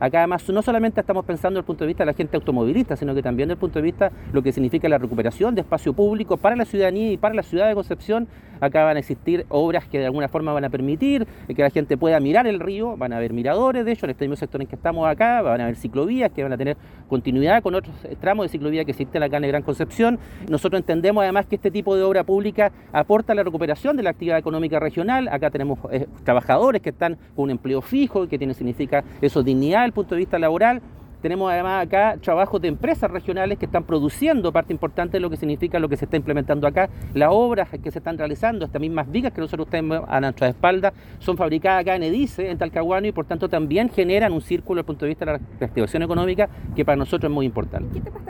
Acá además no solamente estamos pensando desde el punto de vista de la gente automovilista, sino que también desde el punto de vista de lo que significa la recuperación de espacio público para la ciudadanía y para la ciudad de Concepción. Acá van a existir obras que de alguna forma van a permitir que la gente pueda mirar el río, van a haber miradores, de hecho, en este mismo sector en que estamos acá, van a haber ciclovías que van a tener continuidad con otros tramos de ciclovía que existen acá en el Gran Concepción. Nosotros entendemos además que este tipo de obra pública aporta a la recuperación de la actividad económica regional. Acá tenemos trabajadores que están con un empleo fijo, que significa eso, dignidad desde el punto de vista laboral. Tenemos además acá trabajos de empresas regionales que están produciendo parte importante de lo que significa lo que se está implementando acá. Las obras que se están realizando, estas mismas vigas que nosotros tenemos a nuestra espalda, son fabricadas acá en Edice, en Talcahuano, y por tanto también generan un círculo desde el punto de vista de la reactivación económica que para nosotros es muy importante.